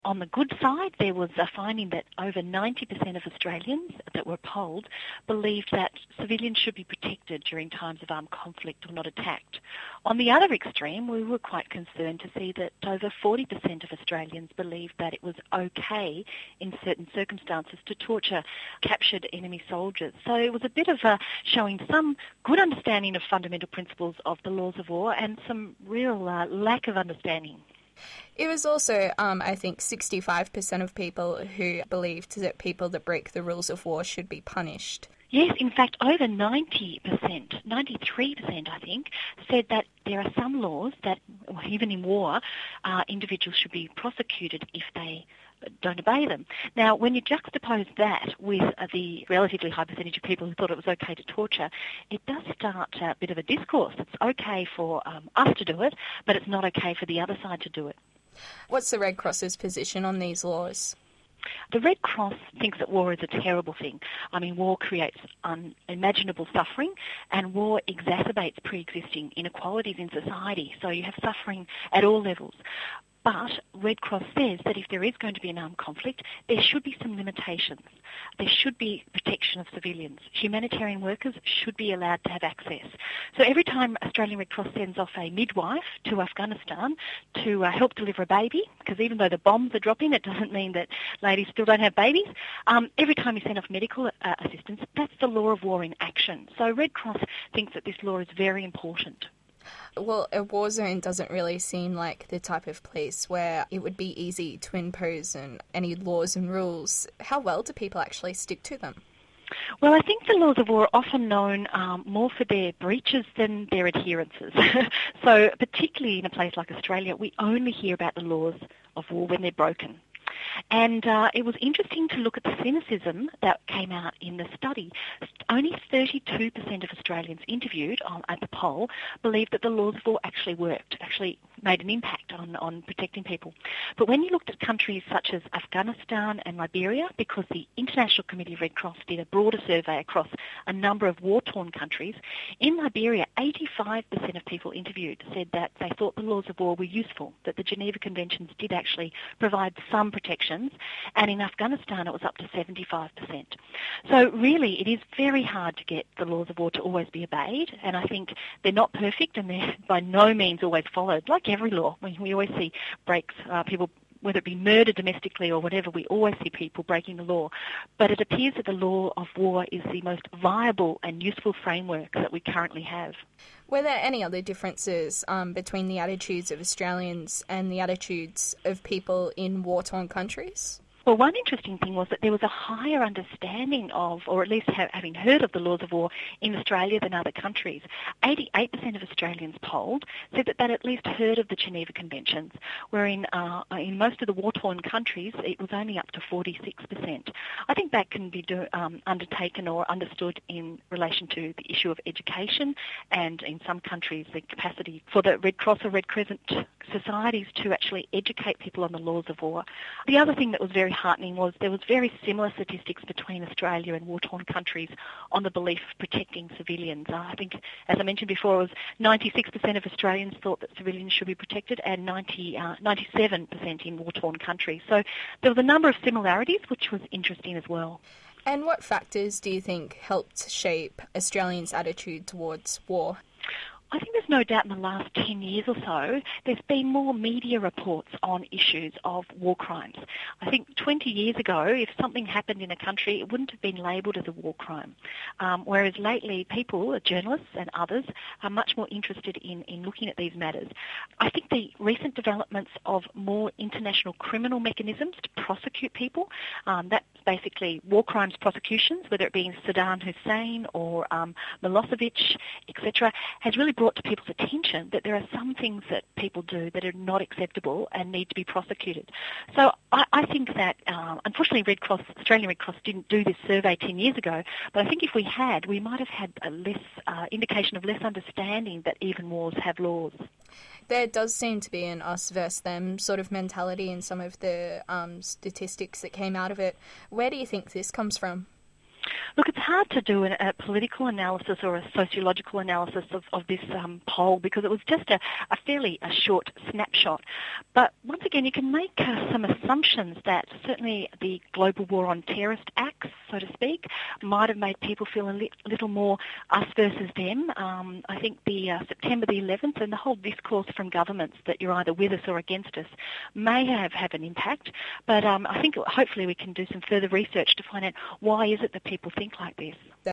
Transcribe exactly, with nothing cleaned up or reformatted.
On the good side, there was a finding that over ninety percent of Australians that were polled believed that civilians should be protected during times of armed conflict or not attacked. On the other extreme, we were quite concerned to see that over forty percent of Australians believed that it was okay in certain circumstances to torture captured enemy soldiers. So it was a bit of a showing some good understanding of fundamental principles of the laws of war and some real uh, lack of understanding. It was also, um, I think, sixty-five percent of people who believed that people that break the rules of war should be punished. Yes, in fact, over ninety percent, ninety-three percent, I think, said that there are some laws that, even in war, uh, individuals should be prosecuted if they don't obey them. Now, when you juxtapose that with uh, the relatively high percentage of people who thought it was okay to torture, it does start a bit of a discourse. It's okay for um, us to do it, but it's not okay for the other side to do it. What's the Red Cross's position on these laws? The Red Cross thinks that war is a terrible thing. I mean, war creates unimaginable suffering, and war exacerbates pre-existing inequalities in society. So you have suffering at all levels. But Red Cross says that if there is going to be an armed conflict, there should be some limitations. There should be protection of civilians. Humanitarian workers should be allowed to have access. So every time Australian Red Cross sends off a midwife to Afghanistan to uh, help deliver a baby, because even though the bombs are dropping, it doesn't mean that ladies still don't have babies, um, every time we send off medical uh, assistance, that's the law of war in action. So Red Cross thinks that this law is very important. Well, a war zone doesn't really seem like the type of place where it would be easy to impose and any laws and rules. How well do people actually stick to them? Well, I think the laws of war are often known um, more for their breaches than their adherences. So particularly in a place like Australia, we only hear about the laws of war when they're broken. And uh, it was interesting to look at the cynicism that came out in the study. Only thirty-two percent of Australians interviewed on, at the poll believed that the laws of war actually worked, actually made an impact on, on protecting people. But when you looked at countries such as Afghanistan and Liberia, because the International Committee of Red Cross did a broader survey across a number of war-torn countries, in Liberia, eighty-five percent of people interviewed said that they thought the laws of war were useful, that the Geneva Conventions did actually provide some protections, and in Afghanistan it was up to seventy-five percent. So really it is very hard to get the laws of war to always be obeyed, and I think they're not perfect and they're by no means always followed. Like every law, we, we always see breaks, uh, people, whether it be murder domestically or whatever, we always see people breaking the law. But it appears that the law of war is the most viable and useful framework that we currently have. Were there any other differences um, between the attitudes of Australians and the attitudes of people in war-torn countries? Well, one interesting thing was that there was a higher understanding of, or at least ha- having heard of the laws of war in Australia than other countries. eighty-eight percent of Australians polled said that they'd at least heard of the Geneva Conventions, where in, uh, in most of the war-torn countries it was only up to forty-six percent. I think that can be do, um, undertaken or understood in relation to the issue of education, and in some countries the capacity for the Red Cross or Red Crescent societies to actually educate people on the laws of war. The other thing that was very heartening was there was very similar statistics between Australia and war-torn countries on the belief of protecting civilians. Uh, I think, as I mentioned before, it was ninety-six percent of Australians thought that civilians should be protected, and ninety, uh, ninety-seven percent in war-torn countries. So there was a number of similarities, which was interesting as well. And what factors do you think helped shape Australians' attitude towards war? I think there's no doubt in the last ten years or so, there's been more media reports on issues of war crimes. I think twenty years ago, if something happened in a country, it wouldn't have been labelled as a war crime. Um, whereas lately, people, journalists and others, are much more interested in, in looking at these matters. I think the recent developments of more international criminal mechanisms to prosecute people, um, that's basically war crimes prosecutions, whether it be in Saddam Hussein or um, Milosevic, et cetera, has really brought to people's attention that there are some things that people do that are not acceptable and need to be prosecuted. So I, I think that, uh, unfortunately, Red Cross, Australian Red Cross didn't do this survey ten years ago, but I think if we had, we might have had a less uh, indication of less understanding that even wars have laws. There does seem to be an us versus them sort of mentality in some of the um, statistics that came out of it. Where do you think this comes from? Look, it's hard to do a, a political analysis or a sociological analysis of, of this um, poll because it was just a, a fairly a short snapshot. But once again, you can make uh, some assumptions that certainly the global war on terrorist acts, so to speak, might have made people feel a li- little more us versus them. Um, I think the uh, September the eleventh and the whole discourse from governments that you're either with us or against us may have, have an impact. But um, I think hopefully we can do some further research to find out why is it that people think like this.